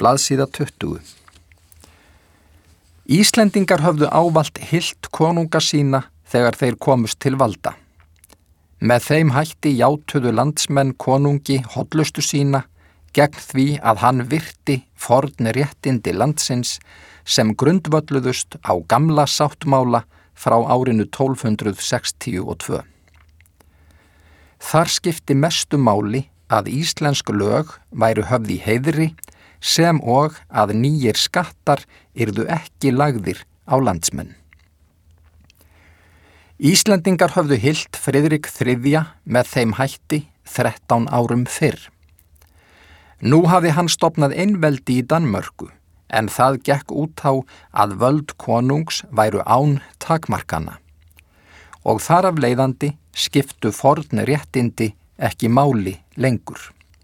Blaðsíða 20. Íslendingar höfðu ávallt hylt konunga sína þegar þeir komust til valda. Með þeim hætti játuðu landsmenn konungi hollustu sína gegn því að hann virti forn réttindi landsins sem grundvölluðust á gamla sáttmála frá árinu 1262. Þar skipti mestu máli að íslensk lög væru höfð í heiðri sem og að nýjir skattar yrðu ekki lagðir á landsmenn. Íslendingar höfðu hylt Friðrik III með þeim hætti 13 árum fyrr. Nú hafði hann stofnað einveldi í Danmörku, en það gekk út á að völd konungs væru án takmarkana og þar af leiðandi skiptu forn réttindi ekki máli lengur.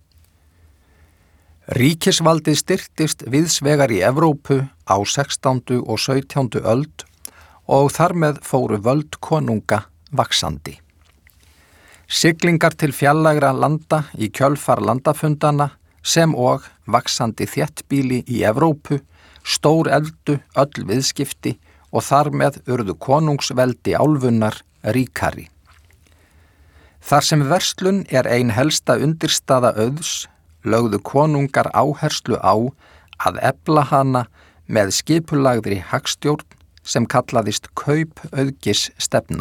Ríkisvaldið styrktist víðsvegar í Evrópu á 16. og 17. öld og þar með fóru völd konunga vaxandi. Siglingar til fjarlægra landa í kjölfar landafundana sem og vaxandi þéttbýli í Evrópu stórefldu öll viðskipti og þar með urðu konungsveldi álfunnar ríkari. Þar sem verslun ein helsta undirstaða auðs, lögðu konungar áherslu á að efla hana með skipulagðri hagstjórn sem kallaðist kaupauðgisstefna.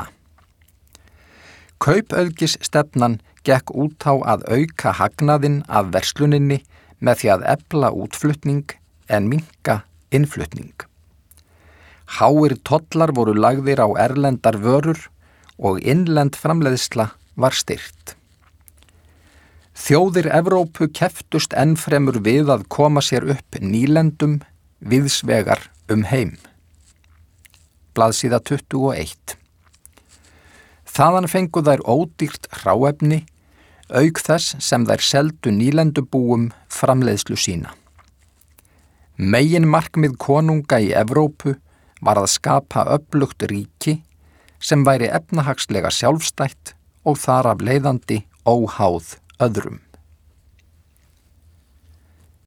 Kaupauðgisstefnan gekk út á að auka hagnaðinn af versluninni með því að efla útflutning en minnka innflutning. Háir tollar voru lagðir á erlendar vörur og innlend framleiðsla var styrkt. Þjóðir Evrópu kepptust ennfremur við að koma sér upp nýlendum víðsvegar heim. Blaðsíða 21. Þaðan fengu þær ódýrt hráefni, auk þess sem þær seldu nýlendubúum framleiðslu sína. Meginmarkmið konunga í Evrópu var að skapa öflugt ríki sem væri efnahagslega sjálfstætt og þar af leiðandi óháð öðrum.